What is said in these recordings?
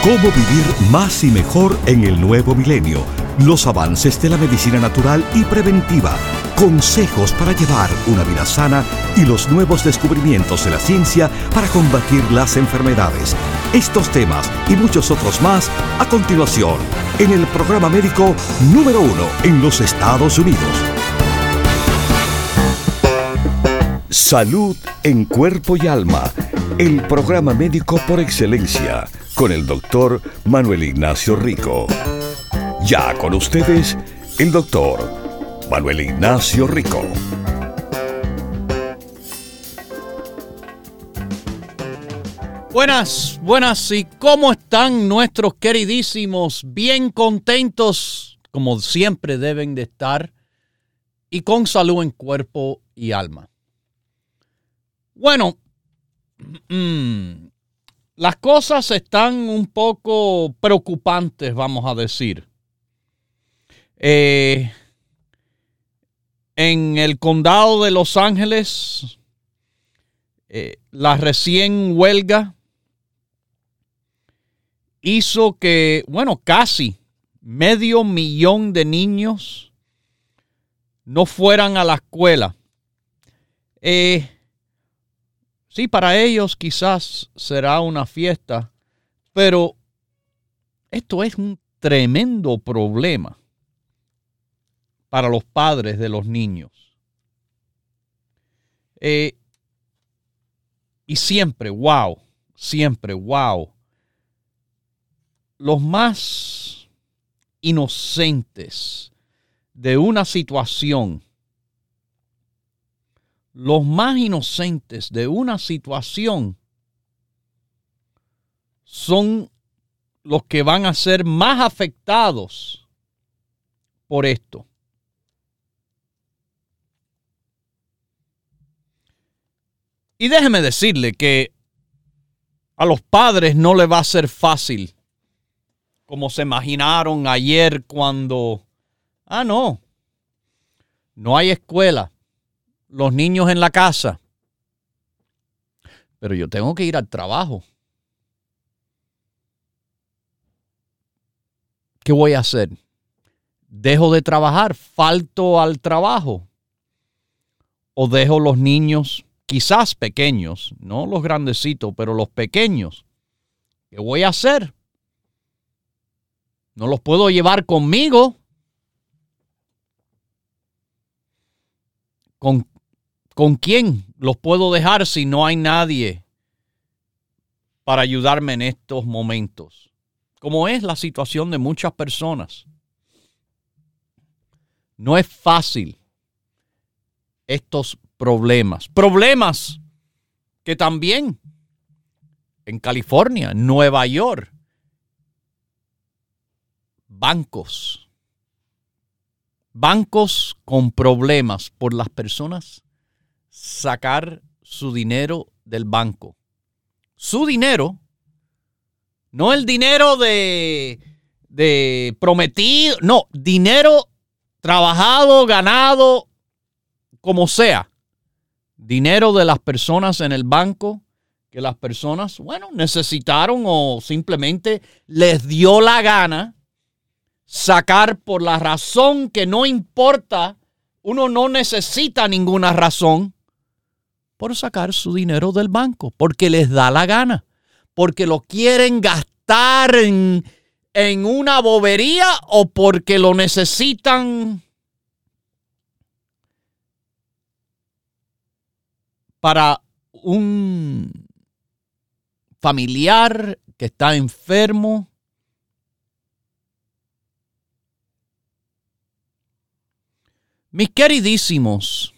Cómo vivir más y mejor en el nuevo milenio. Los avances de la medicina natural y preventiva. Consejos para llevar una vida sana y los nuevos descubrimientos de la ciencia para combatir las enfermedades. Estos temas y muchos otros más a continuación en el programa médico número 1 en los Estados Unidos. Salud en cuerpo y alma. El programa médico por excelencia con el doctor Manuel Ignacio Rico. Ya con ustedes, el doctor Manuel Ignacio Rico. Buenas, ¿y cómo están nuestros queridísimos? Bien contentos, como siempre deben de estar, y con salud en cuerpo y alma. Bueno, las cosas están un poco preocupantes, vamos a decir. En el condado de Los Ángeles, la recién huelga hizo que, casi 500,000 de niños no fueran a la escuela. Sí, para ellos quizás será una fiesta, pero esto es un tremendo problema para los padres de los niños. Y siempre, wow, los más inocentes de una situación, son los que van a ser más afectados por esto. Y déjeme decirle que a los padres no les va a ser fácil, como se imaginaron ayer cuando, no hay escuela, los niños en la casa, pero yo tengo que ir al trabajo. ¿Qué voy a hacer? ¿Dejo de trabajar? ¿Falto al trabajo? ¿O dejo los niños, quizás pequeños, no los grandecitos, pero los pequeños? ¿Qué voy a hacer? No los puedo llevar conmigo. ¿Con quién los puedo dejar si no hay nadie para ayudarme en estos momentos? Como es la situación de muchas personas. No es fácil estos problemas. Problemas que también en California, Nueva York, bancos con problemas por las personas sacar su dinero del banco. Su dinero, no el dinero de prometido, no, dinero trabajado, ganado, como sea. Dinero de las personas en el banco que las personas, necesitaron o simplemente les dio la gana sacar por la razón que no importa. Uno no necesita ninguna razón por sacar su dinero del banco, porque les da la gana, porque lo quieren gastar en una bobería o porque lo necesitan para un familiar que está enfermo. Mis queridísimos,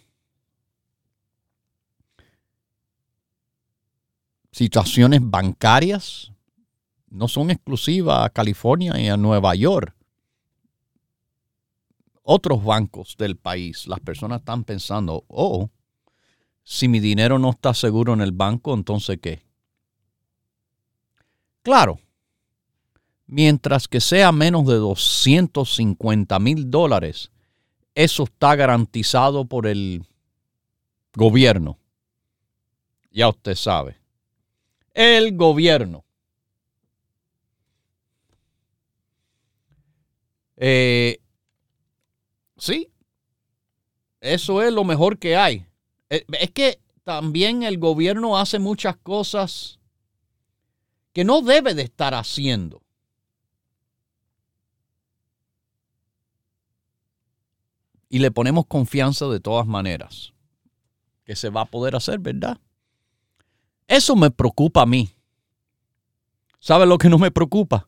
situaciones bancarias no son exclusivas a California y a Nueva York. Otros bancos del país, las personas están pensando, si mi dinero no está seguro en el banco, ¿entonces qué? Claro, mientras que sea menos de $250,000, eso está garantizado por el gobierno. Ya usted sabe. El gobierno. Sí, eso es lo mejor que hay. Es que también el gobierno hace muchas cosas que no debe de estar haciendo. Y le ponemos confianza de todas maneras que se va a poder hacer, ¿verdad? Eso me preocupa a mí. ¿Sabe lo que no me preocupa?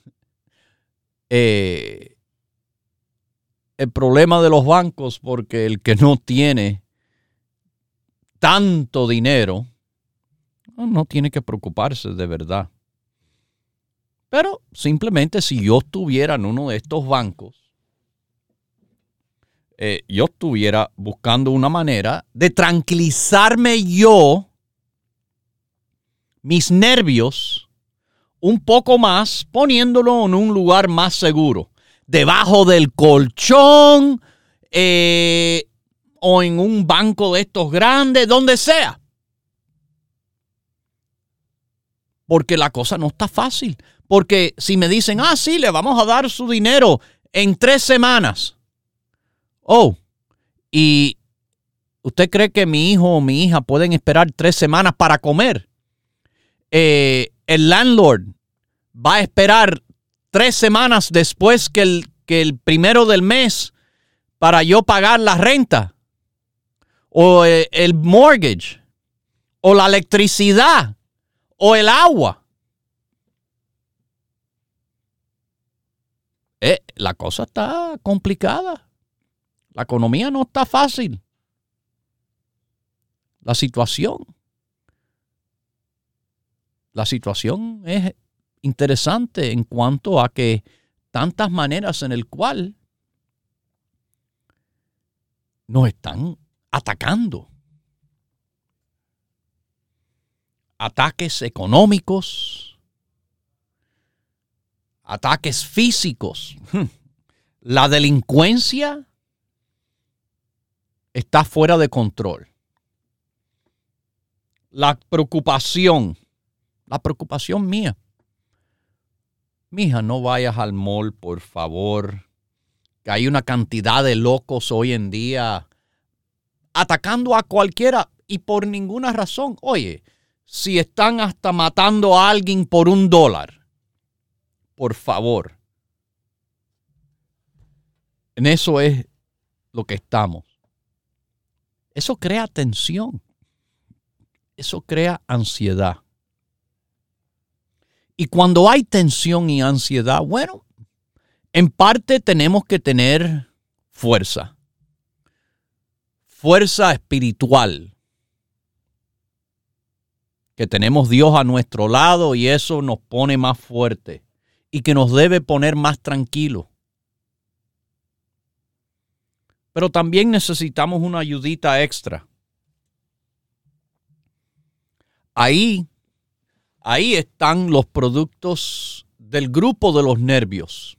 El problema de los bancos, porque el que no tiene tanto dinero no tiene que preocuparse de verdad. Pero simplemente si yo estuviera en uno de estos bancos, yo estuviera buscando una manera de tranquilizarme yo, mis nervios, un poco más, poniéndolo en un lugar más seguro. Debajo del colchón, o en un banco de estos grandes, donde sea. Porque la cosa no está fácil. Porque si me dicen, sí, le vamos a dar su dinero en 3 semanas. Oh, ¿y usted cree que mi hijo o mi hija pueden esperar 3 semanas para comer? El landlord va a esperar 3 semanas después que el primero del mes para yo pagar la renta, o el mortgage, o la electricidad, o el agua. La cosa está complicada. La economía no está fácil. La situación es interesante en cuanto a que tantas maneras en el cual nos están atacando. Ataques económicos, ataques físicos. La delincuencia está fuera de control. La preocupación mía. Mija, no vayas al mall, por favor. Que hay una cantidad de locos hoy en día atacando a cualquiera y por ninguna razón. Oye, si están hasta matando a alguien por $1, por favor. En eso es lo que estamos. Eso crea tensión. Eso crea ansiedad. Y cuando hay tensión y ansiedad, bueno, en parte tenemos que tener fuerza. Fuerza espiritual. Que tenemos Dios a nuestro lado y eso nos pone más fuerte. Y que nos debe poner más tranquilos. Pero también necesitamos una ayudita extra. Ahí están los productos del grupo de los nervios.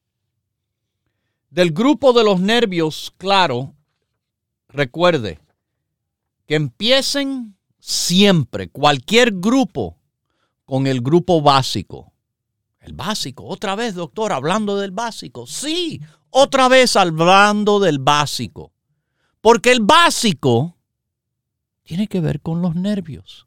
Del grupo de los nervios, claro, recuerde que empiecen siempre, cualquier grupo, con el grupo básico. El básico, otra vez, doctor, hablando del básico. Sí, otra vez hablando del básico. Porque el básico tiene que ver con los nervios.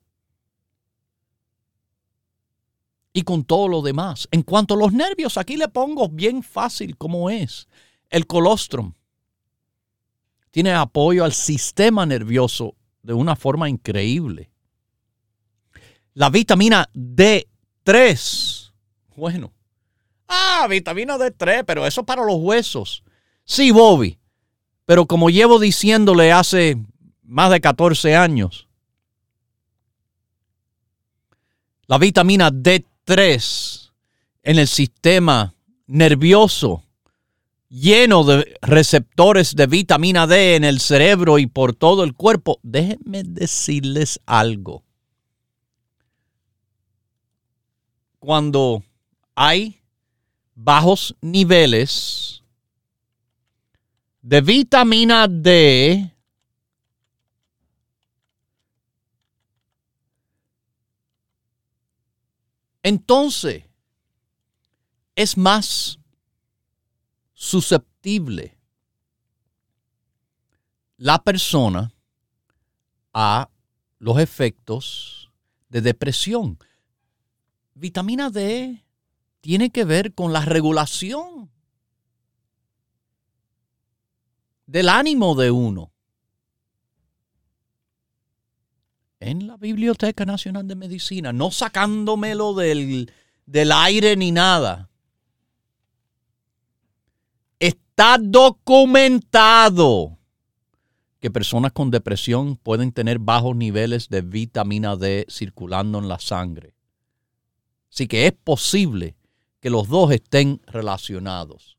Y con todo lo demás. En cuanto a los nervios, aquí le pongo bien fácil cómo es. El colostrum tiene apoyo al sistema nervioso de una forma increíble. La vitamina D3. Bueno. Vitamina D3, pero eso para los huesos. Sí, Bobby. Pero como llevo diciéndole hace más de 14 años, la vitamina D3 en el sistema nervioso, lleno de receptores de vitamina D en el cerebro y por todo el cuerpo. Déjenme decirles algo. Cuando hay bajos niveles de vitamina D, entonces es más susceptible la persona a los efectos de depresión. Vitamina D tiene que ver con la regulación del ánimo de uno. En la Biblioteca Nacional de Medicina, no sacándomelo del aire ni nada. Está documentado que personas con depresión pueden tener bajos niveles de vitamina D circulando en la sangre. Así que es posible que los dos estén relacionados.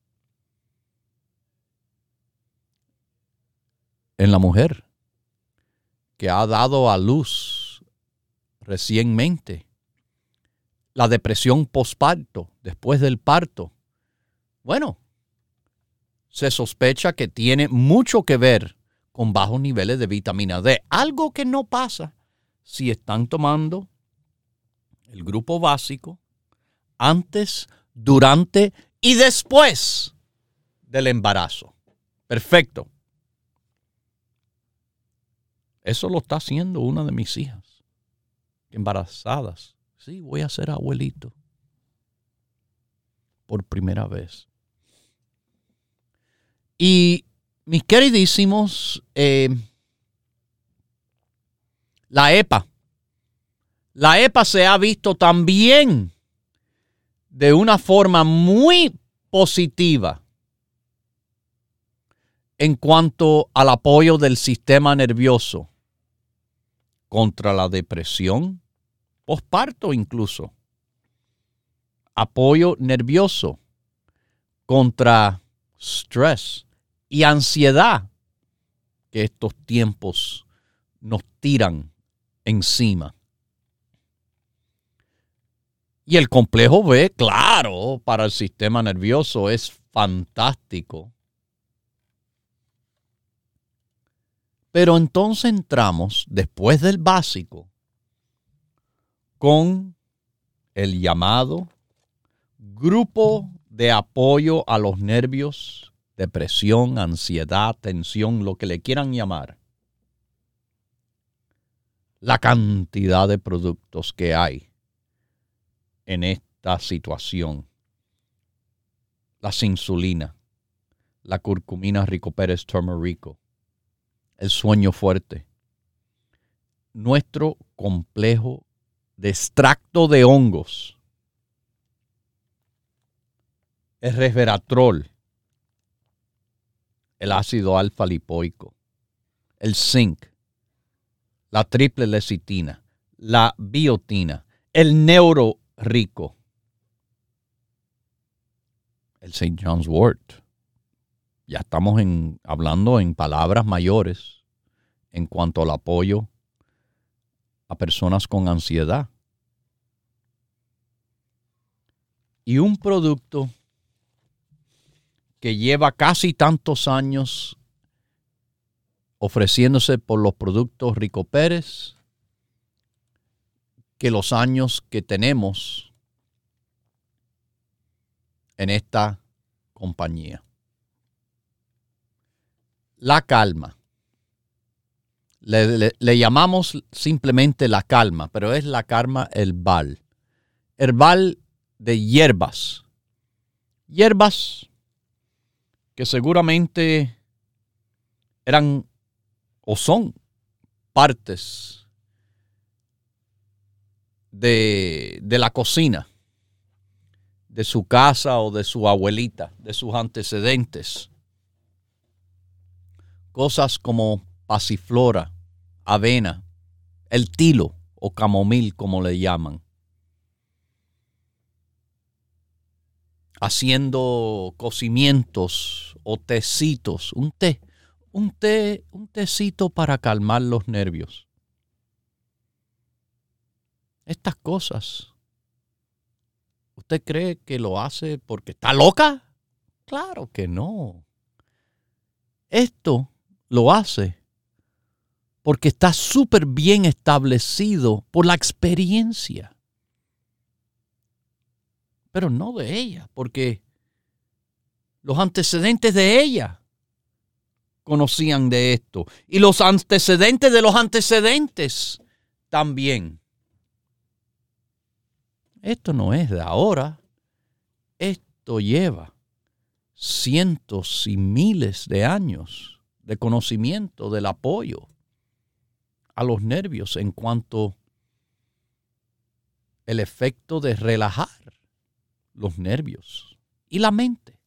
En la mujer que ha dado a luz recientemente, la depresión posparto, después del parto, bueno, se sospecha que tiene mucho que ver con bajos niveles de vitamina D. Algo que no pasa si están tomando el grupo básico antes, durante y después del embarazo. Perfecto. Eso lo está haciendo una de mis hijas, embarazadas. Sí, voy a ser abuelito por primera vez. Y mis queridísimos, la EPA. La EPA se ha visto también de una forma muy positiva en cuanto al apoyo del sistema nervioso contra la depresión, posparto incluso. Apoyo nervioso contra estrés y ansiedad que estos tiempos nos tiran encima. Y el complejo B, claro, para el sistema nervioso es fantástico. Pero entonces entramos, después del básico, con el llamado grupo de apoyo a los nervios, depresión, ansiedad, tensión, lo que le quieran llamar. La cantidad de productos que hay en esta situación. La insulina, la curcumina Ricoperes turmerico, el sueño fuerte, nuestro complejo de extracto de hongos, el resveratrol, el ácido alfa lipoico, el zinc, la triple lecitina, la biotina, el neurorico, el St. John's wort. Ya estamos hablando en palabras mayores en cuanto al apoyo a personas con ansiedad. Y un producto que lleva casi tantos años ofreciéndose por los productos Ricoperes que los años que tenemos en esta compañía. La calma. Le llamamos simplemente la calma, pero es la calma herbal. Herbal de hierbas. Hierbas que seguramente eran o son partes de la cocina, de su casa o de su abuelita, de sus antecedentes. Cosas como pasiflora, avena, el tilo o camomil, como le llaman. Haciendo cocimientos o tecitos, un tecito para calmar los nervios. Estas cosas, ¿usted cree que lo hace porque está loca? Claro que no. Esto lo hace porque está súper bien establecido por la experiencia. Pero no de ella, porque Los antecedentes de ella conocían de esto. Y los antecedentes de los antecedentes también. Esto no es de ahora. Esto lleva cientos y miles de años de conocimiento del apoyo a los nervios en cuanto el efecto de relajar los nervios y la mente.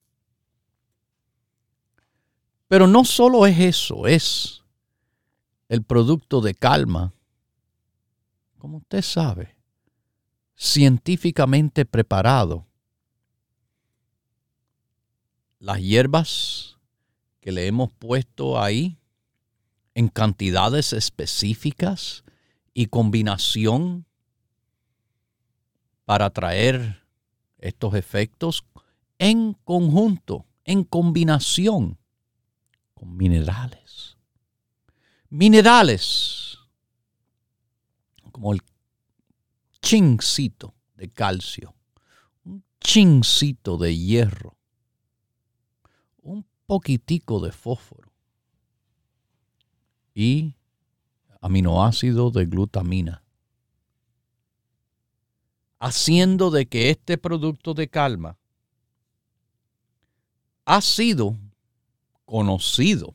Pero no solo es eso, es el producto de calma, como usted sabe, científicamente preparado. Las hierbas que le hemos puesto ahí en cantidades específicas y combinación para traer estos efectos en conjunto, en combinación con minerales. Minerales como el chincito de calcio, un chincito de hierro, un poquitico de fósforo y aminoácido de glutamina, haciendo de que este producto de calma ha sido conocido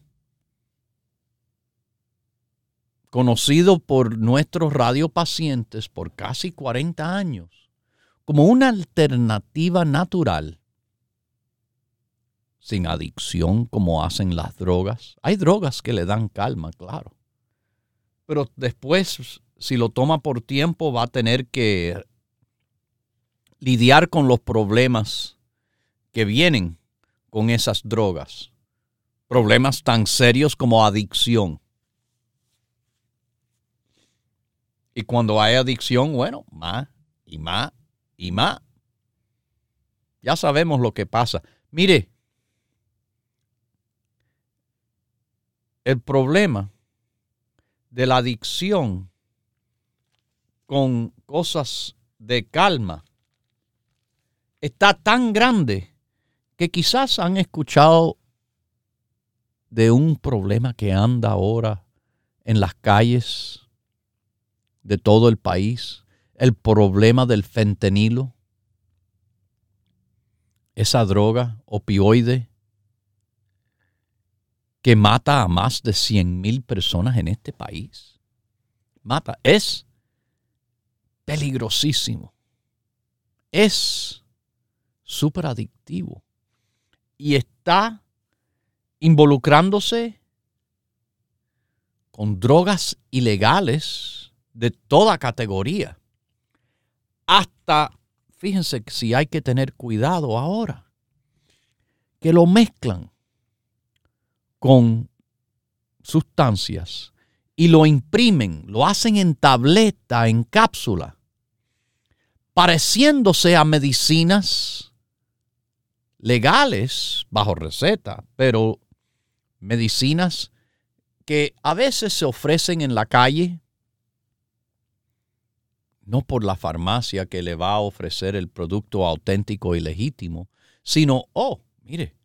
por nuestros radiopacientes por casi 40 años como una alternativa natural, sin adicción como hacen las drogas. Hay drogas que le dan calma, claro, pero después, si lo toma por tiempo, va a tener que lidiar con los problemas que vienen con esas drogas. Problemas tan serios como adicción. Y cuando hay adicción, bueno, más y más y más. Ya sabemos lo que pasa. Mire, el problema de la adicción con cosas de calma está tan grande que quizás han escuchado de un problema que anda ahora en las calles de todo el país, el problema del fentanilo, esa droga opioide que mata a más de 100,000 personas en este país. Mata, es peligrosísimo, es súper adictivo y está involucrándose con drogas ilegales de toda categoría. Hasta, fíjense que si hay que tener cuidado ahora, que lo mezclan con sustancias y lo imprimen, lo hacen en tableta, en cápsula, pareciéndose a medicinas legales bajo receta, pero medicinas que a veces se ofrecen en la calle, no por la farmacia que le va a ofrecer el producto auténtico y legítimo, sino, mire,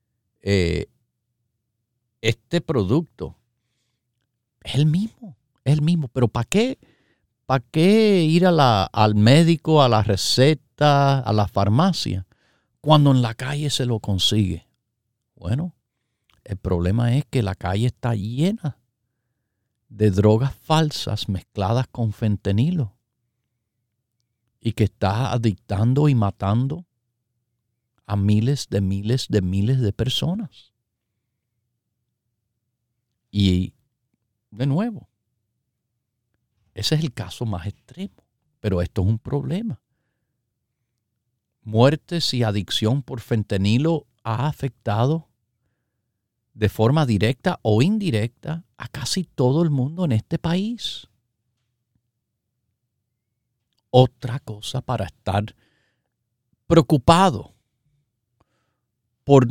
este producto es el mismo, pero ¿para qué ir al médico, a la receta, a la farmacia, cuando en la calle se lo consigue? Bueno, el problema es que la calle está llena de drogas falsas mezcladas con fentanilo y que está adictando y matando a miles de personas. Y, de nuevo, ese es el caso más extremo, pero esto es un problema. Muertes y adicción por fentanilo ha afectado de forma directa o indirecta a casi todo el mundo en este país. Otra cosa para estar preocupado por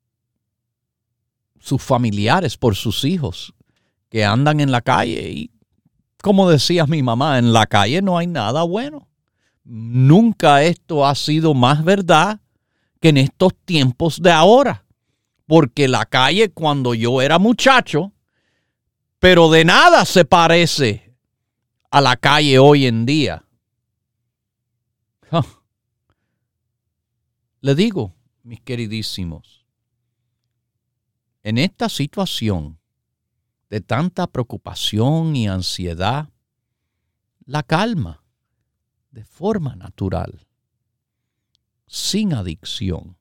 sus familiares, por sus hijos que andan en la calle. Y como decía mi mamá, en la calle no hay nada bueno. Nunca esto ha sido más verdad que en estos tiempos de ahora. Porque la calle cuando yo era muchacho, pero de nada se parece a la calle hoy en día. Le digo, mis queridísimos, en esta situación de tanta preocupación y ansiedad, la calma de forma natural, sin adicción,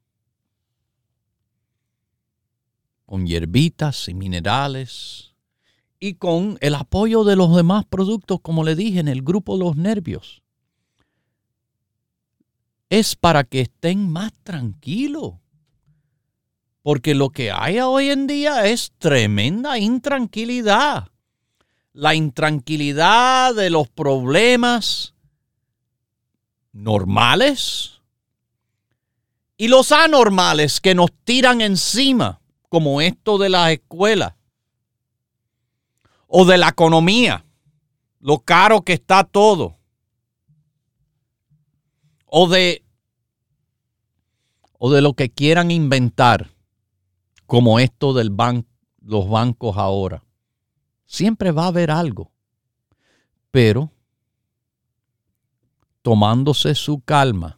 con hierbitas y minerales y con el apoyo de los demás productos, como le dije, en el grupo de los nervios. Es para que estén más tranquilos. Porque lo que hay hoy en día es tremenda intranquilidad. La intranquilidad de los problemas normales y los anormales que nos tiran encima, como esto de las escuelas o de la economía, lo caro que está todo, o de lo que quieran inventar, como esto del los bancos ahora. Siempre va a haber algo, pero tomándose su calma,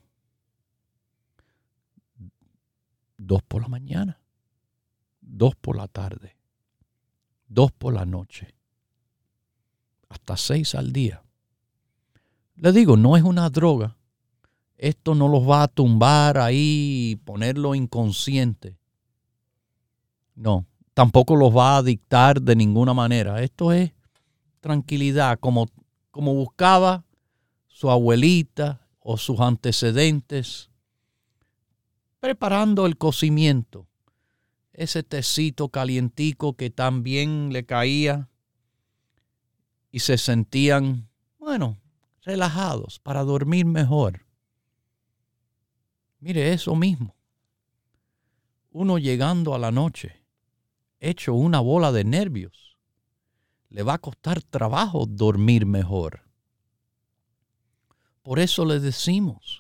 2 por la mañana, 2 por la tarde, 2 por la noche, hasta 6 al día. Le digo, no es una droga. Esto no los va a tumbar ahí y ponerlo inconsciente. No, tampoco los va a dictar de ninguna manera. Esto es tranquilidad, como buscaba su abuelita o sus antecedentes, preparando el cocimiento. Ese tecito calientico que tan bien le caía y se sentían, relajados para dormir mejor. Mire, eso mismo. Uno llegando a la noche, hecho una bola de nervios, le va a costar trabajo dormir mejor. Por eso le decimos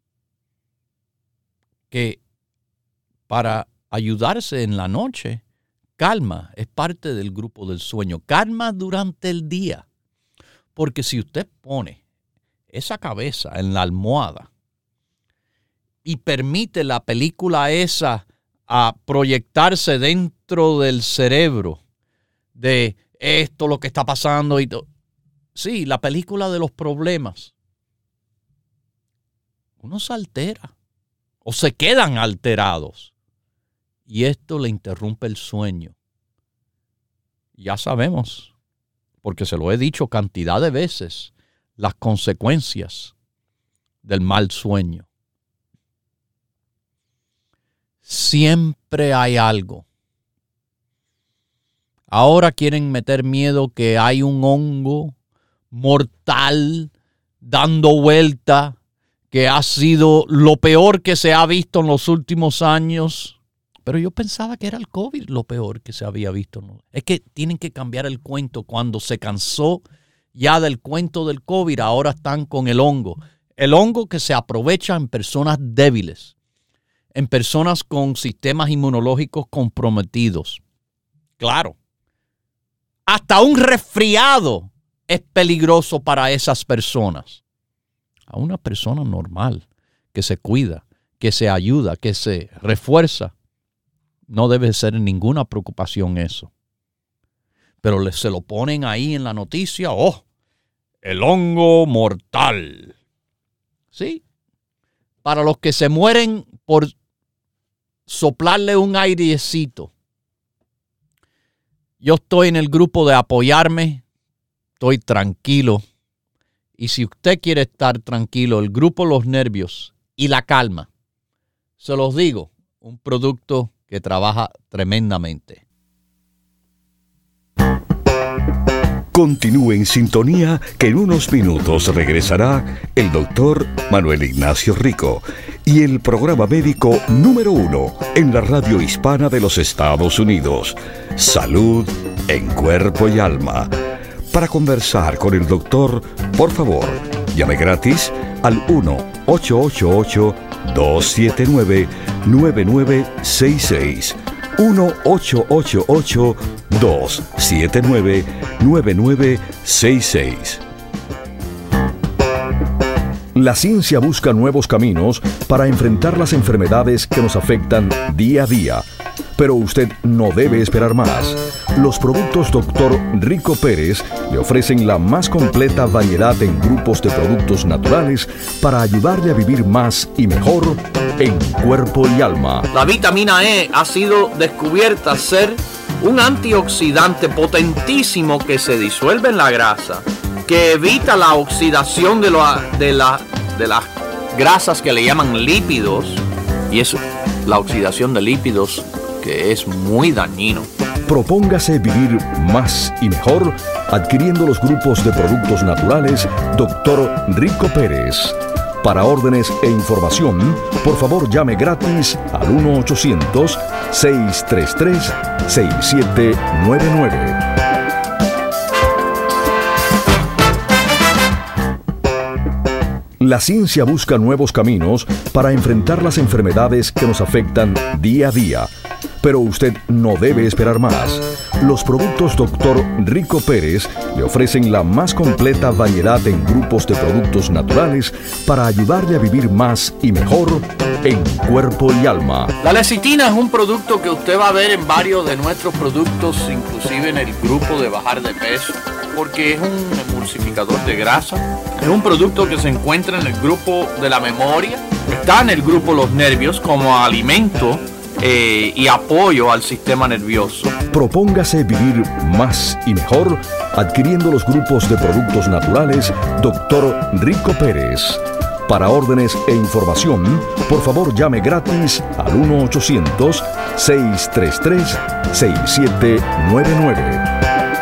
que para ayudarse en la noche, calma es parte del grupo del sueño. Calma durante el día. Porque si usted pone esa cabeza en la almohada y permite la película esa a proyectarse dentro del cerebro de esto, lo que está pasando y todo. Sí, la película de los problemas. Uno se altera o se quedan alterados y esto le interrumpe el sueño. Ya sabemos, porque se lo he dicho cantidad de veces, las consecuencias del mal sueño. Siempre hay algo. Ahora quieren meter miedo que hay un hongo mortal dando vuelta, que ha sido lo peor que se ha visto en los últimos años. Pero yo pensaba que era el COVID lo peor que se había visto. Es que tienen que cambiar el cuento. Cuando se cansó ya del cuento del COVID, ahora están con el hongo. El hongo que se aprovecha en personas débiles, en personas con sistemas inmunológicos comprometidos. Claro, hasta un resfriado es peligroso para esas personas. A una persona normal que se cuida, que se ayuda, que se refuerza, no debe ser ninguna preocupación eso. Pero se lo ponen ahí en la noticia, el hongo mortal. Sí, para los que se mueren por soplarle un airecito. Yo estoy en el grupo de apoyarme, estoy tranquilo. Y si usted quiere estar tranquilo, el grupo Los Nervios y la calma, se los digo, un producto que trabaja tremendamente. Continúe en sintonía que en unos minutos regresará el doctor Manuel Ignacio Rico y el programa médico número 1 en la radio hispana de los Estados Unidos, Salud en Cuerpo y Alma. Para conversar con el doctor, por favor, llame gratis al 1-888 1-888-279-9966. 1-888-279-9966. La ciencia busca nuevos caminos para enfrentar las enfermedades que nos afectan día a día. Pero usted no debe esperar más. Los productos Dr. Rico Pérez le ofrecen la más completa variedad en grupos de productos naturales para ayudarle a vivir más y mejor en cuerpo y alma. La vitamina E ha sido descubierta ser un antioxidante potentísimo que se disuelve en la grasa, que evita la oxidación de las grasas que le llaman lípidos, y es la oxidación de lípidos que es muy dañino. Propóngase vivir más y mejor adquiriendo los grupos de productos naturales Dr. Rico Pérez. Para órdenes e información, por favor llame gratis al 1-800-633-6799. La ciencia busca nuevos caminos para enfrentar las enfermedades que nos afectan día a día. Pero usted no debe esperar más. Los productos Dr. Rico Pérez le ofrecen la más completa variedad en grupos de productos naturales para ayudarle a vivir más y mejor en cuerpo y alma. La lecitina es un producto que usted va a ver en varios de nuestros productos, inclusive en el grupo de bajar de peso, porque es un emulsificador de grasa. Es un producto que se encuentra en el grupo de la memoria, está en el grupo los nervios como alimento y apoyo al sistema nervioso. Propóngase vivir más y mejor adquiriendo los grupos de productos naturales Dr. Rico Pérez. Para órdenes e información, por favor llame gratis al 1-800-633-6799.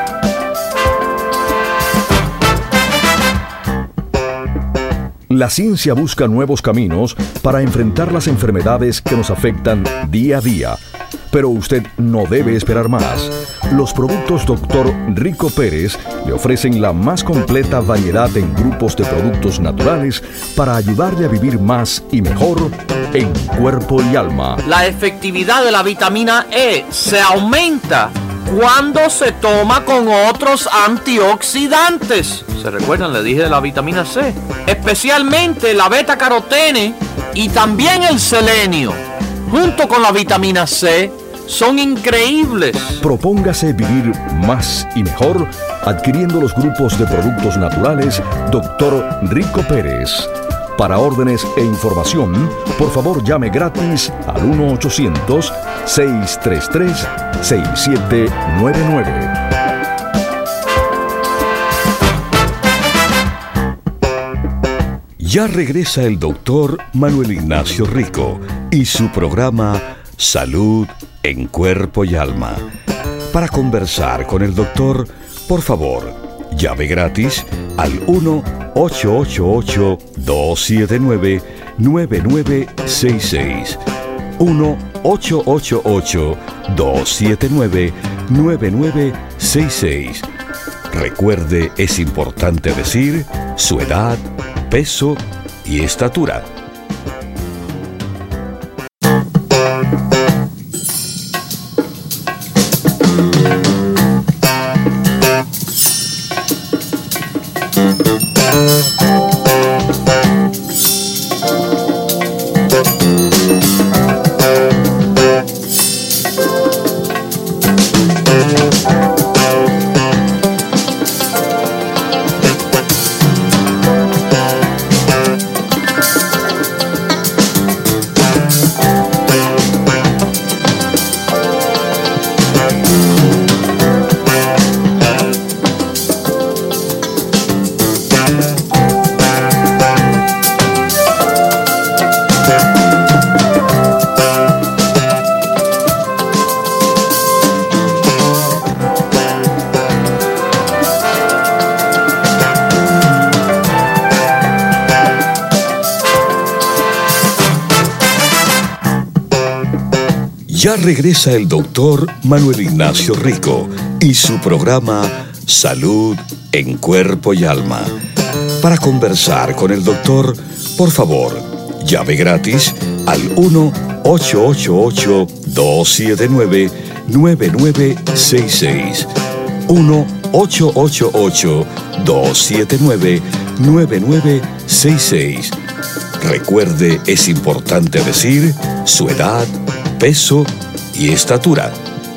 La ciencia busca nuevos caminos para enfrentar las enfermedades que nos afectan día a día. Pero usted no debe esperar más. Los productos Dr. Rico Pérez le ofrecen la más completa variedad en grupos de productos naturales para ayudarle a vivir más y mejor en cuerpo y alma. La efectividad de la vitamina E se aumenta cuando se toma con otros antioxidantes. ¿Se recuerdan? Le dije de la vitamina C. Especialmente la beta-carotene y también el selenio, junto con la vitamina C, son increíbles. Propóngase vivir más y mejor adquiriendo los grupos de productos naturales Dr. Rico Pérez. Para órdenes e información, por favor llame gratis al 1-800-633-6799. Ya regresa el doctor Manuel Ignacio Rico y su programa Salud en Cuerpo y Alma. Para conversar con el doctor, por favor, llame gratis al 1-888-279-9966. 1-888-279-9966. Recuerde, es importante decir su edad, peso y estatura. Ya regresa el doctor Manuel Ignacio Rico y su programa Salud en Cuerpo y Alma. Para conversar con el doctor, por favor, Llave gratis al 1-888-279-9966. 1-888-279-9966. Recuerde, es importante decir su edad, peso y estatura.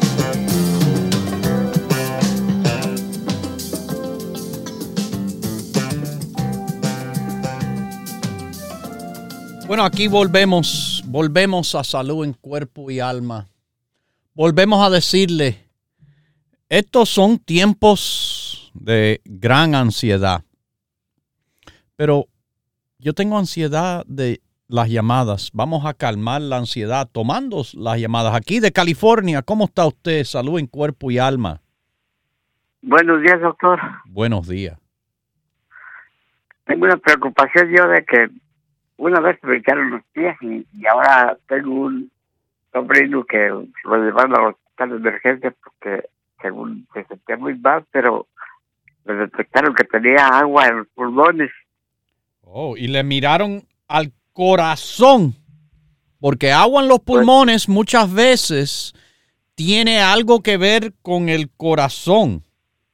Bueno, aquí volvemos a salud en cuerpo y alma. Volvemos a decirle, estos son tiempos de gran ansiedad. Pero yo tengo ansiedad de las llamadas. Vamos a calmar la ansiedad tomando las llamadas. Aquí de California, ¿cómo está usted? Salud en cuerpo y alma. Buenos días, doctor. Buenos días. Tengo una preocupación yo de que una vez me echaron los pies y ahora tengo un sobrino que lo llevaron al hospital de emergencia porque según se sentía muy mal, pero le detectaron que tenía agua en los pulmones. Oh, y le miraron al corazón, porque agua en los pulmones muchas veces tiene algo que ver con el corazón.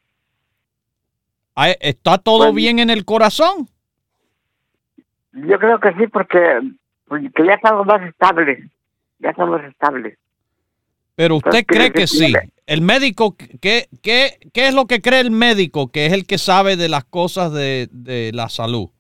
¿Está todo bien en el corazón? Yo creo que sí, porque que ya estamos más estables. Pero usted cree que sí. El médico, ¿qué es lo que cree el médico, que es el que sabe de las cosas de la salud?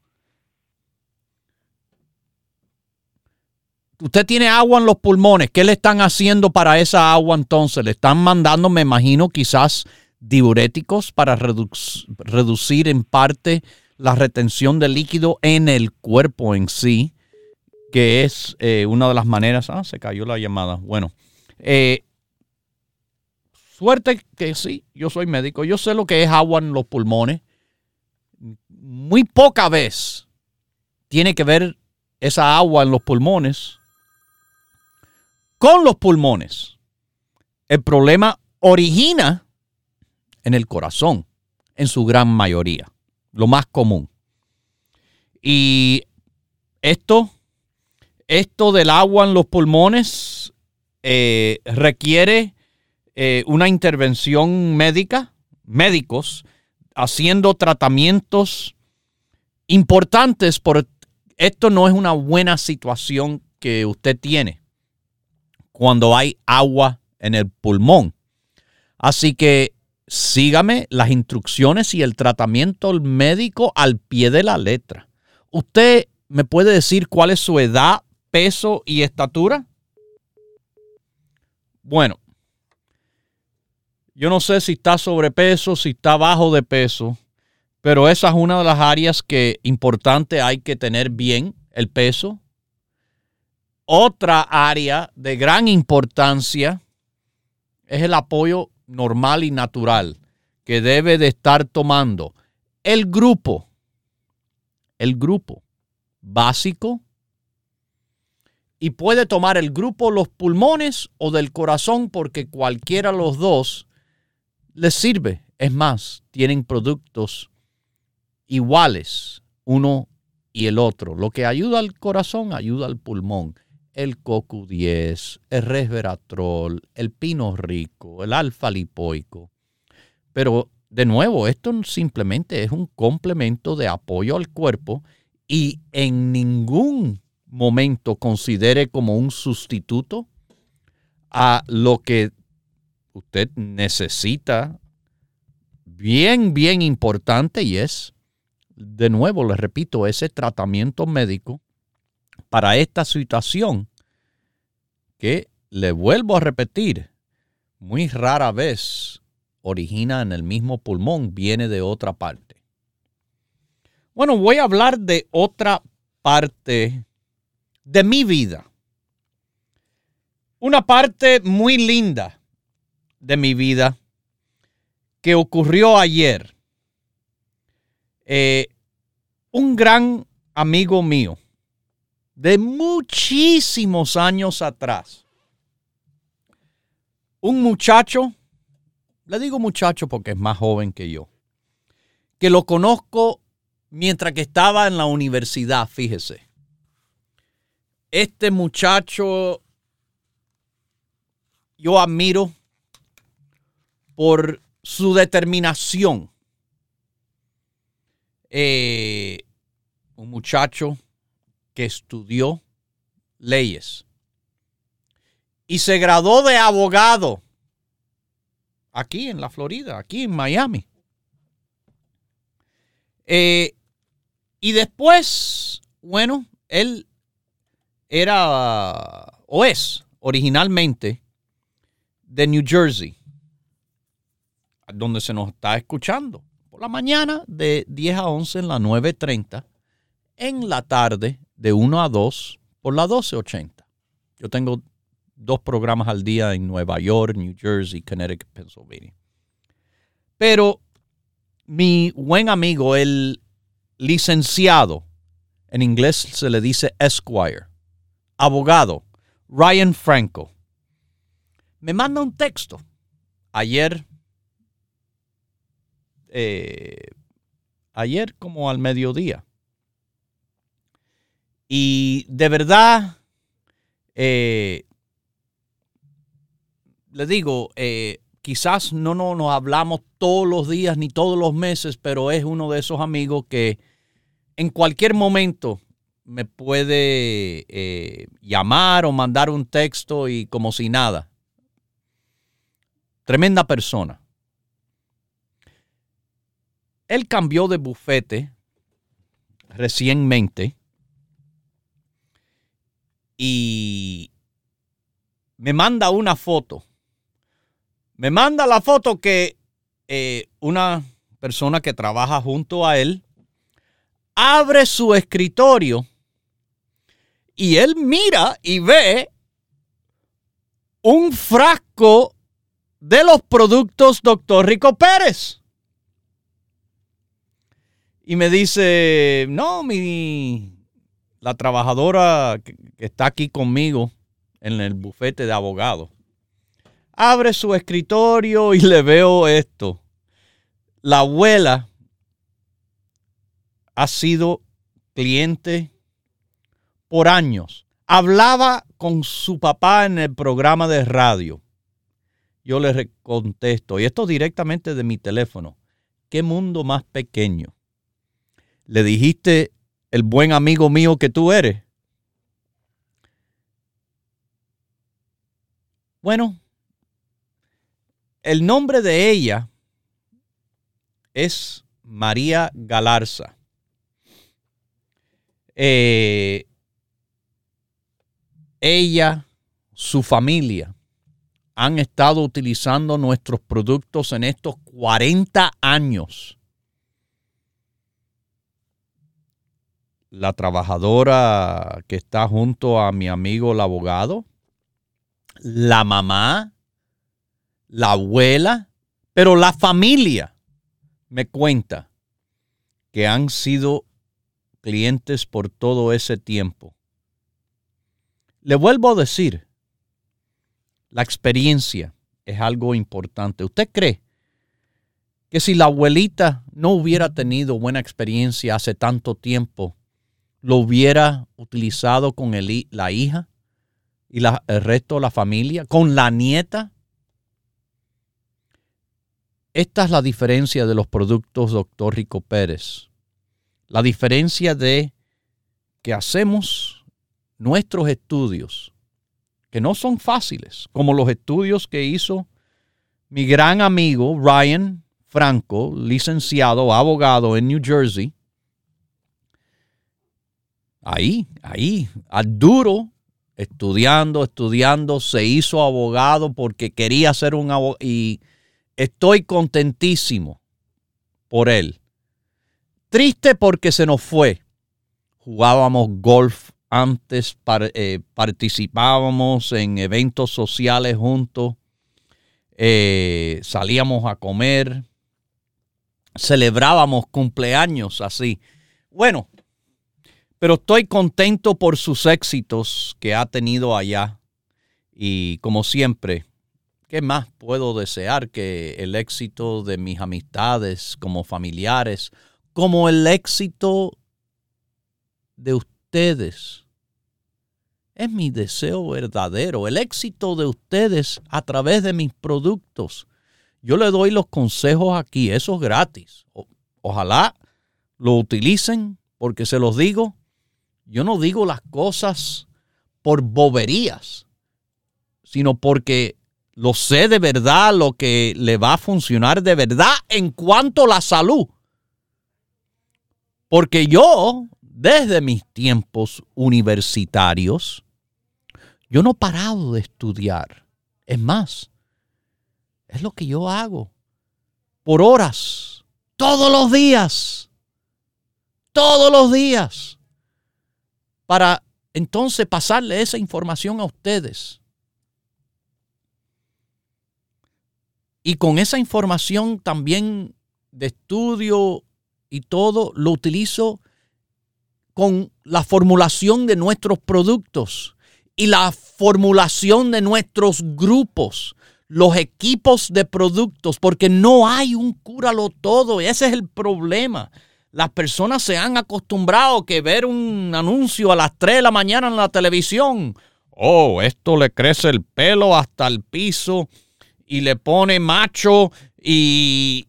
Usted tiene agua en los pulmones. ¿Qué le están haciendo para esa agua entonces? Le están mandando, me imagino, quizás diuréticos para reducir en parte la retención de líquido en el cuerpo en sí, que es una de las maneras. Se cayó la llamada. Bueno, suerte que sí, yo soy médico. Yo sé lo que es agua en los pulmones. Muy poca vez tiene que ver esa agua en los pulmones con los pulmones. El problema origina en el corazón, en su gran mayoría, lo más común. Y esto del agua en los pulmones requiere una intervención médicos haciendo tratamientos importantes. Por esto no es una buena situación que usted tiene cuando hay agua en el pulmón. Así que sígame las instrucciones y el tratamiento médico al pie de la letra. ¿Usted me puede decir cuál es su edad, peso y estatura? Bueno, yo no sé si está sobrepeso, si está bajo de peso, pero esa es una de las áreas que importante hay que tener bien, el peso. Otra área de gran importancia es el apoyo normal y natural que debe de estar tomando el grupo básico, y puede tomar el grupo los pulmones o del corazón, porque cualquiera de los dos les sirve. Es más, tienen productos iguales uno y el otro. Lo que ayuda al corazón ayuda al pulmón. El CoQ10, el resveratrol, el pino rico, el alfa lipoico. Pero, de nuevo, esto simplemente es un complemento de apoyo al cuerpo y en ningún momento considere como un sustituto a lo que usted necesita, bien, bien importante, y es, de nuevo, les repito, ese tratamiento médico para esta situación que, le vuelvo a repetir, muy rara vez origina en el mismo pulmón, viene de otra parte. Bueno, voy a hablar de otra parte de mi vida. Una parte muy linda de mi vida que ocurrió ayer. Un gran amigo mío de muchísimos años atrás. Un muchacho, le digo muchacho porque es más joven que yo, que lo conozco mientras que estaba en la universidad, fíjese. este muchacho yo admiro por su determinación. Un muchacho que estudió leyes y se graduó de abogado aquí en la Florida, aquí en Miami. Y después, bueno, él era o es originalmente de New Jersey, donde se nos está escuchando por la mañana de 10 a 11 en la 930, en la tarde de 1 a 2 por la 1280. Yo tengo 2 programas al día en Nueva York, New Jersey, Connecticut, Pennsylvania. Pero mi buen amigo, el licenciado, en inglés se le dice Esquire, abogado, Ryan Franco, me manda un texto ayer como al mediodía. Y de verdad, le digo, quizás no nos hablamos todos los días ni todos los meses, pero es uno de esos amigos que en cualquier momento me puede llamar o mandar un texto y como si nada. Tremenda persona. Él cambió de bufete recientemente y me manda una foto. Me manda la foto que una persona que trabaja junto a él abre su escritorio y él mira y ve un frasco de los productos Dr. Rico Pérez. Y me dice, no, la trabajadora que está aquí conmigo en el bufete de abogado, abre su escritorio y le veo esto. La abuela ha sido cliente por años. Hablaba con su papá en el programa de radio. Yo le contesto, y esto directamente de mi teléfono. ¿Qué mundo más pequeño? Le dijiste el buen amigo mío que tú eres. Bueno, el nombre de ella es María Galarza. Ella, su familia, han estado utilizando nuestros productos en estos 40 años. La trabajadora que está junto a mi amigo el abogado, la mamá, la abuela, pero la familia me cuenta que han sido clientes por todo ese tiempo. Le vuelvo a decir, la experiencia es algo importante. ¿Usted cree que si la abuelita no hubiera tenido buena experiencia hace tanto tiempo, lo hubiera utilizado con la hija y el resto de la familia, con la nieta? Esta es la diferencia de los productos Dr. Rico Pérez. La diferencia de que hacemos nuestros estudios, que no son fáciles, como los estudios que hizo mi gran amigo Ryan Franco, licenciado, abogado en New Jersey. Ahí, al duro, estudiando, se hizo abogado porque quería ser un abogado y estoy contentísimo por él. Triste porque se nos fue. Jugábamos golf antes, participábamos en eventos sociales juntos, salíamos a comer, celebrábamos cumpleaños así. Bueno, pero estoy contento por sus éxitos que ha tenido allá. Y como siempre, ¿qué más puedo desear que el éxito de mis amistades como familiares, como el éxito de ustedes Es mi deseo verdadero, el éxito de ustedes a través de mis productos. Yo le doy los consejos aquí, eso es gratis. Ojalá lo utilicen, porque se los digo, yo no digo las cosas por boberías, sino porque lo sé de verdad, lo que le va a funcionar de verdad en cuanto a la salud. Porque yo, desde mis tiempos universitarios, yo no he parado de estudiar. Es más, es lo que yo hago por horas, todos los días, para entonces pasarle esa información a ustedes. Y con esa información también de estudio y todo, lo utilizo con la formulación de nuestros productos y la formulación de nuestros grupos, los equipos de productos, porque no hay un cúralo todo. Ese es el problema. Las personas se han acostumbrado a ver un anuncio a las 3 de la mañana en la televisión. Oh, esto le crece el pelo hasta el piso y le pone macho y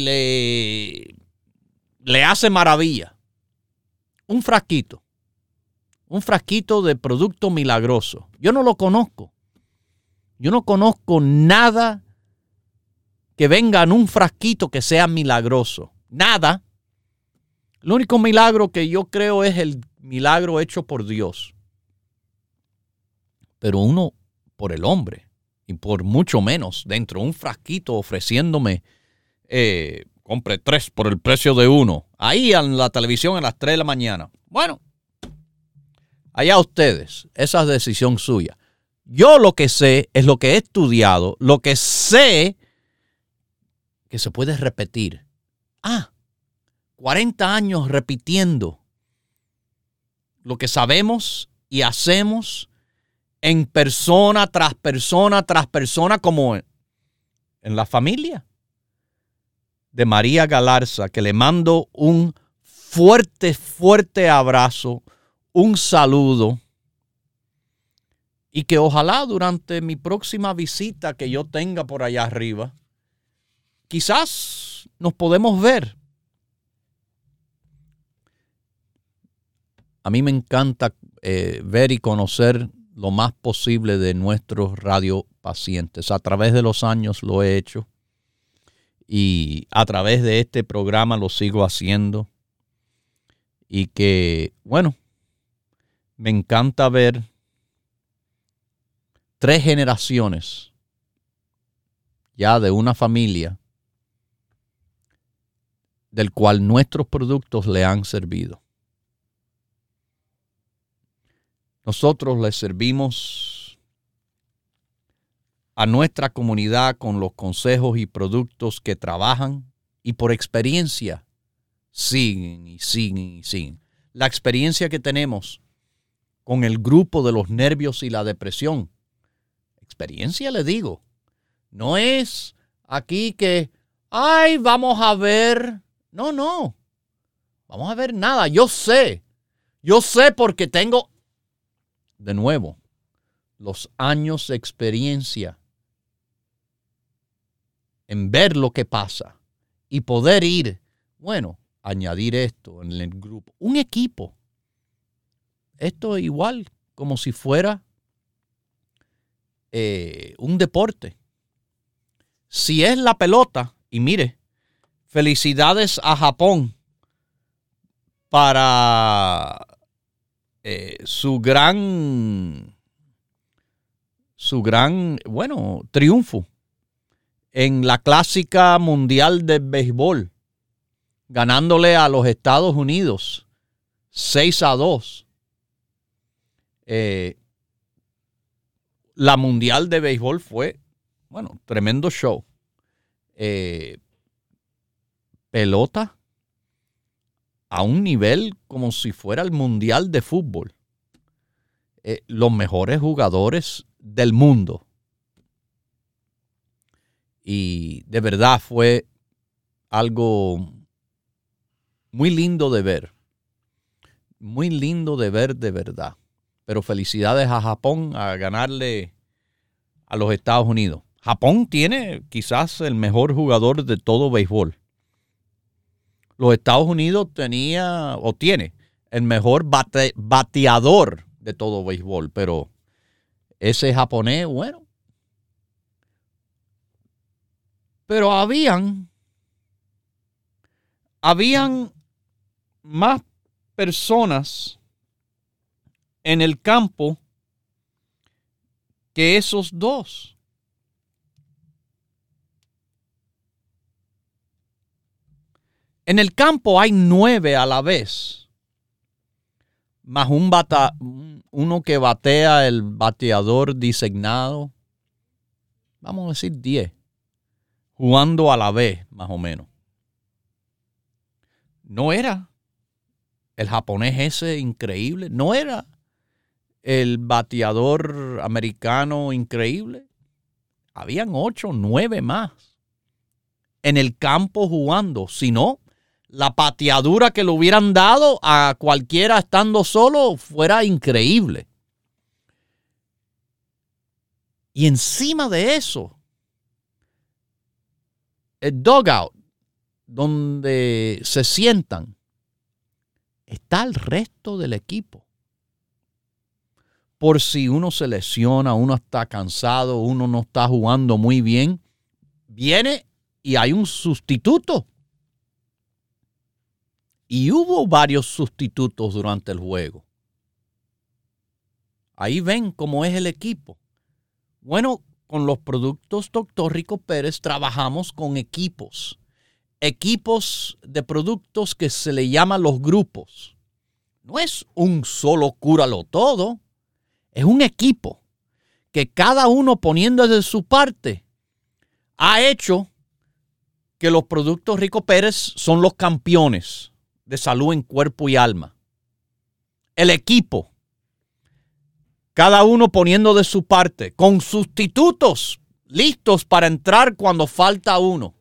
le hace maravilla. Un frasquito de producto milagroso. Yo no lo conozco. Yo no conozco nada que venga en un frasquito que sea milagroso. Nada. El único milagro que yo creo es el milagro hecho por Dios. Pero uno por el hombre. Y por mucho menos dentro de un frasquito ofreciéndome compre 3 por el precio de 1. Ahí en la televisión a las 3 de la mañana. Bueno, allá ustedes. Esa es decisión suya. Yo lo que sé es lo que he estudiado. Lo que sé que se puede repetir. 40 años repitiendo lo que sabemos y hacemos en persona tras persona tras persona, como en la familia de María Galarza, que le mando un fuerte, fuerte abrazo, un saludo, y que ojalá durante mi próxima visita que yo tenga por allá arriba, quizás nos podemos ver. A mí me encanta ver y conocer lo más posible de nuestros radiopacientes. A través de los años lo he hecho y a través de este programa lo sigo haciendo. Y que, bueno, me encanta ver 3 generaciones ya de una familia del cual nuestros productos le han servido. Nosotros les servimos a nuestra comunidad con los consejos y productos que trabajan y por experiencia siguen y siguen y siguen. La experiencia que tenemos con el grupo de los nervios y la depresión. Experiencia, le digo. No es aquí que, vamos a ver. No. Vamos a ver nada. Yo sé porque tengo, de nuevo, los años de experiencia en ver lo que pasa y poder ir, añadir esto en el grupo. Un equipo. Esto es igual como si fuera un deporte. Si es la pelota, y mire, felicidades a Japón para su gran triunfo en la clásica mundial de béisbol, ganándole a los Estados Unidos 6-2. La mundial de béisbol fue, tremendo show. Pelota a un nivel como si fuera el mundial de fútbol. Los mejores jugadores del mundo. Y de verdad fue algo muy lindo de ver. Muy lindo de ver de verdad. Pero felicidades a Japón a ganarle a los Estados Unidos. Japón tiene quizás el mejor jugador de todo béisbol. Los Estados Unidos tiene el mejor bateador de todo béisbol, pero ese japonés, bueno. Pero habían más personas en el campo que esos dos. En el campo hay 9 a la vez, más uno que batea el bateador designado. Vamos a decir 10, jugando a la vez, más o menos. No era el japonés ese increíble, no era el bateador americano increíble. Habían 8, 9 más en el campo jugando. Si no, la pateadura que le hubieran dado a cualquiera estando solo fuera increíble. Y encima de eso, el dugout, donde se sientan, está el resto del equipo. Por si uno se lesiona, uno está cansado, uno no está jugando muy bien, viene y hay un sustituto. Y hubo varios sustitutos durante el juego. Ahí ven cómo es el equipo. Bueno, con los productos Dr. Rico Pérez trabajamos con equipos. Equipos de productos que se le llaman los grupos. No es un solo cúralo todo. Es un equipo que cada uno poniendo de su parte ha hecho que los productos Rico Pérez son los campeones de salud en cuerpo y alma. El equipo, cada uno poniendo de su parte, con sustitutos listos para entrar cuando falta uno.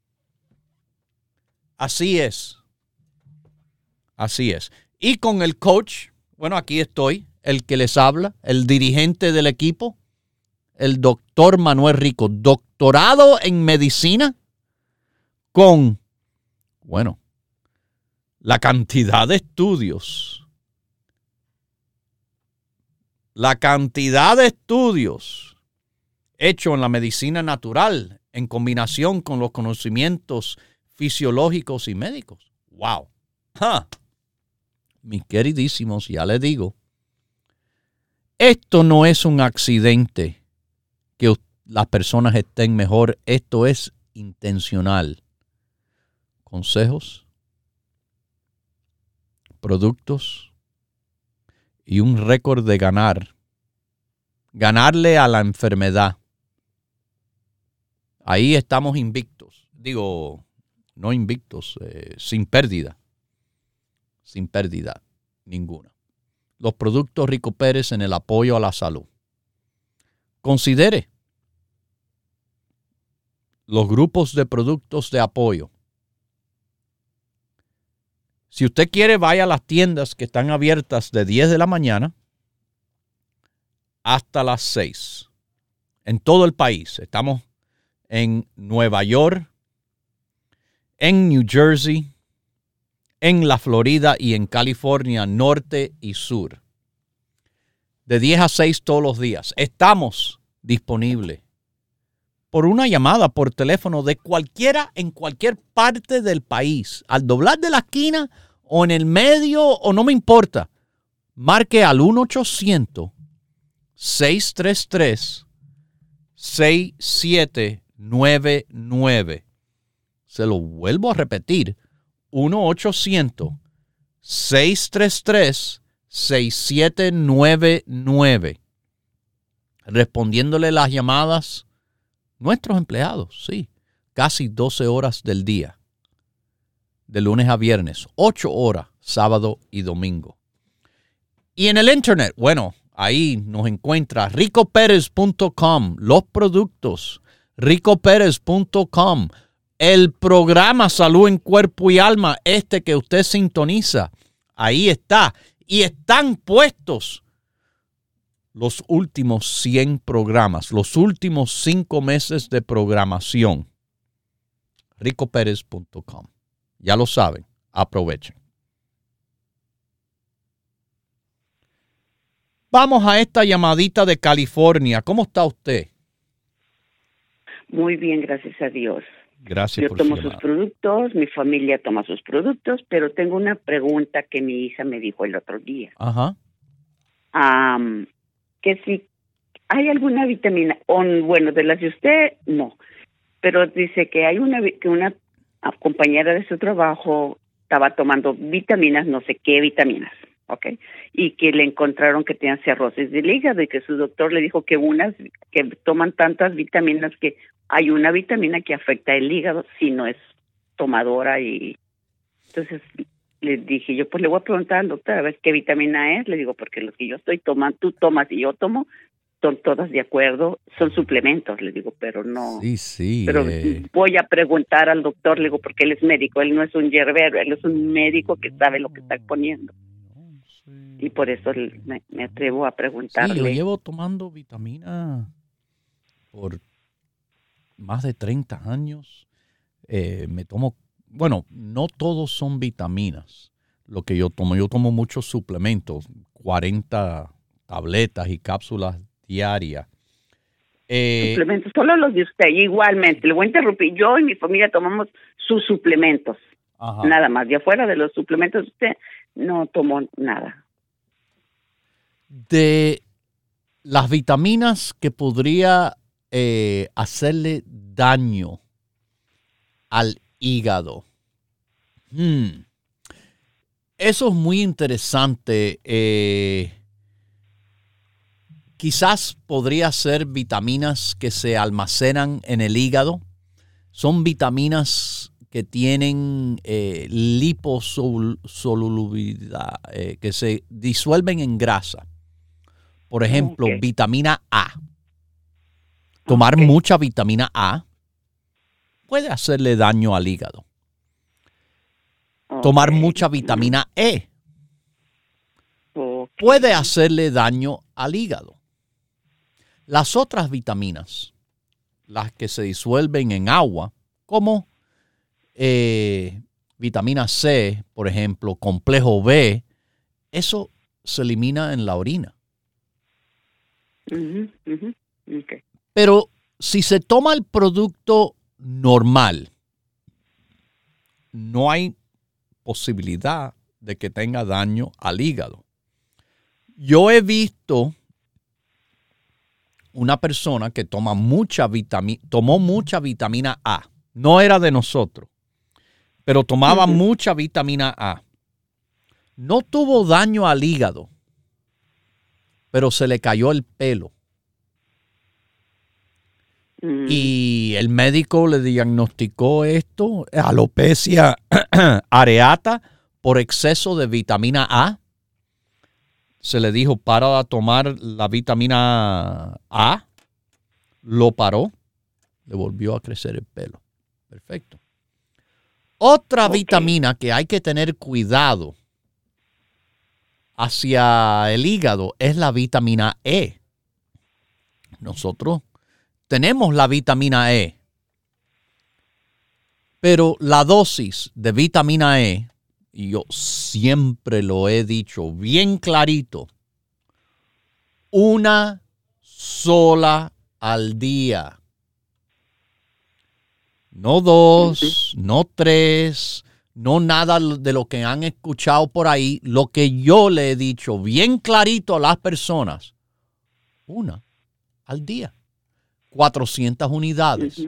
Así es. Así es. Y con el coach, bueno, aquí estoy, el que les habla, el dirigente del equipo, el doctor Manuel Rico, doctorado en medicina con, bueno, la cantidad de estudios. La cantidad de estudios hechos en la medicina natural en combinación con los conocimientos fisiológicos y médicos. ¡Wow! Mis queridísimos, ya les digo, esto no es un accidente que las personas estén mejor. Esto es intencional. Consejos, productos y un récord de ganarle a la enfermedad. Ahí estamos invictos. Digo, no invictos, sin pérdida ninguna. Los productos Rico Pérez en el apoyo a la salud. Considere los grupos de productos de apoyo. Si usted quiere, vaya a las tiendas que están abiertas de 10 de la mañana hasta las 6. En todo el país. Estamos en Nueva York, en New Jersey, en la Florida y en California, norte y sur. De 10 a 6 todos los días. Estamos disponibles por una llamada por teléfono de cualquiera en cualquier parte del país. Al doblar de la esquina o en el medio o no me importa. Marque al 1-800-633-6799. Se lo vuelvo a repetir. 1-800-633-6799. Respondiéndole las llamadas nuestros empleados, sí, casi 12 horas del día, de lunes a viernes, 8 horas, sábado y domingo. Y en el internet, bueno, ahí nos encuentra ricoperez.com, los productos, ricoperez.com, el programa Salud en Cuerpo y Alma, que usted sintoniza, ahí está. Y están puestos los últimos 100 programas, los últimos 5 meses de programación. ricoperez.com. Ya lo saben, aprovechen. Vamos a esta llamadita de California. ¿Cómo está usted? Muy bien, gracias a Dios. Gracias Yo por tomo su sus llamada. productos, mi familia toma sus productos, pero tengo una pregunta que mi hija me dijo el otro día. Ajá. Que si hay alguna vitamina, bueno, de las de usted, no, pero dice que hay que una compañera de su trabajo estaba tomando vitaminas, no sé qué vitaminas, ¿ok? Y que le encontraron que tenía cirrosis del hígado y que su doctor le dijo que que toman tantas vitaminas que hay una vitamina que afecta el hígado si no es tomadora. Y entonces le dije yo, pues le voy a preguntar al doctor a ver qué vitamina es. Le digo, porque los que yo estoy tomando, tú tomas y yo tomo, son todas de acuerdo, son suplementos, le digo, pero no. Sí. Pero voy a preguntar al doctor, le digo, porque él es médico, él no es un hierbero, él es un médico que sabe lo que está poniendo. Y por eso me atrevo a preguntarle. Sí, yo llevo tomando vitamina por más de 30 años. Me tomo, bueno, no todos son vitaminas lo que yo tomo muchos suplementos, 40 tabletas y cápsulas diarias. Suplementos, solo los de usted, igualmente, le voy a interrumpir, yo y mi familia tomamos sus suplementos, Ajá. Nada más, de afuera de los suplementos usted no tomó nada. De las vitaminas que podría hacerle daño al hígado. Eso es muy interesante. Quizás podría ser vitaminas que se almacenan en el hígado. Son vitaminas que tienen liposolubilidad, que se disuelven en grasa. Por ejemplo, vitamina A. Tomar mucha vitamina A puede hacerle daño al hígado. Tomar mucha vitamina E puede hacerle daño al hígado. Las otras vitaminas, las que se disuelven en agua, como vitamina C, por ejemplo, complejo B, eso se elimina en la orina. Okay. Pero si se toma el producto normal, no hay posibilidad de que tenga daño al hígado. Yo he visto una persona que tomó mucha vitamina A. No era de nosotros, pero tomaba mucha vitamina A. No tuvo daño al hígado, pero se le cayó el pelo. Y el médico le diagnosticó esto, alopecia areata, por exceso de vitamina A. Se le dijo, para de tomar la vitamina A. Lo paró. Le volvió a crecer el pelo. Perfecto. Otra vitamina que hay que tener cuidado hacia el hígado es la vitamina E. Nosotros tenemos la vitamina E, pero la dosis de vitamina E, y yo siempre lo he dicho bien clarito, una sola al día. No 2, no 3, no nada de lo que han escuchado por ahí. Lo que yo le he dicho bien clarito a las personas, una al día. 400 unidades.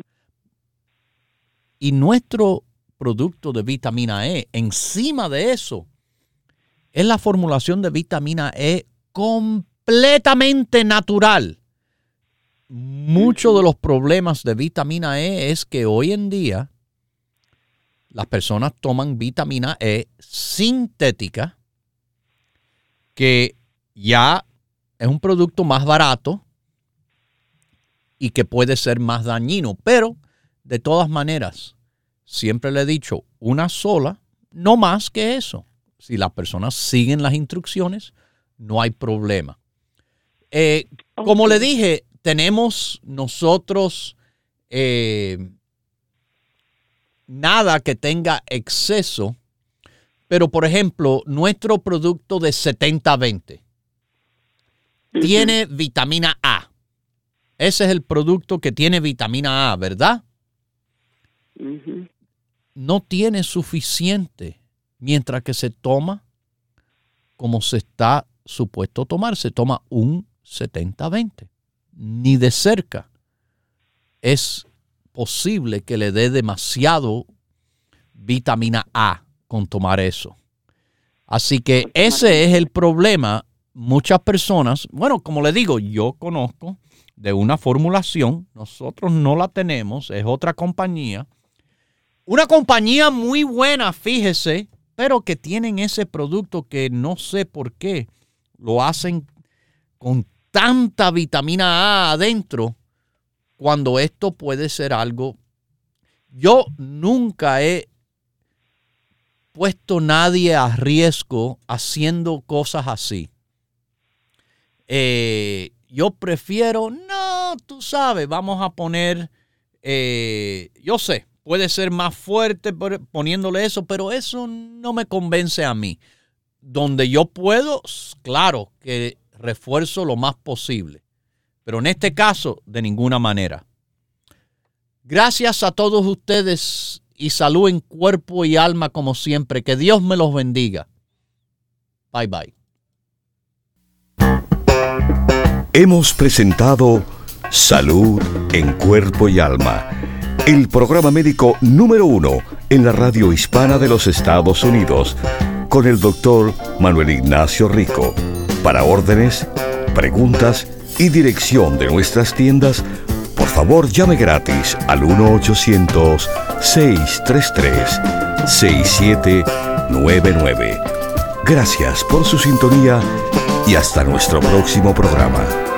Y nuestro producto de vitamina E, encima de eso, es la formulación de vitamina E completamente natural. Muchos de los problemas de vitamina E es que hoy en día las personas toman vitamina E sintética, que ya es un producto más barato y que puede ser más dañino. Pero, de todas maneras, siempre le he dicho, una sola, no más que eso. Si las personas siguen las instrucciones, no hay problema. Como le dije, tenemos nosotros nada que tenga exceso, pero por ejemplo, nuestro producto de 70-20 tiene vitamina A. Ese es el producto que tiene vitamina A, ¿verdad? No tiene suficiente, mientras que se toma como se está supuesto tomar. Se toma un 70-20. Ni de cerca es posible que le dé demasiado vitamina A con tomar eso. Así que ese es el problema. Muchas personas, bueno, como le digo, yo conozco de una formulación, nosotros no la tenemos, es otra compañía. Una compañía muy buena, fíjese, pero que tienen ese producto que no sé por qué lo hacen con tanta vitamina A adentro, cuando esto puede ser algo. Yo nunca he puesto a nadie a riesgo haciendo cosas así. Yo prefiero, no, tú sabes, vamos a poner, yo sé, puede ser más fuerte poniéndole eso, pero eso no me convence a mí. Donde yo puedo, claro que refuerzo lo más posible, pero en este caso, de ninguna manera. Gracias a todos ustedes y salud en cuerpo y alma como siempre. Que Dios me los bendiga. Bye, bye. Hemos presentado Salud en Cuerpo y Alma, el programa médico número 1 en la radio hispana de los Estados Unidos, con el doctor Manuel Ignacio Rico. Para órdenes, preguntas y dirección de nuestras tiendas, por favor llame gratis al 1-800-633-6799. Gracias por su sintonía y hasta nuestro próximo programa.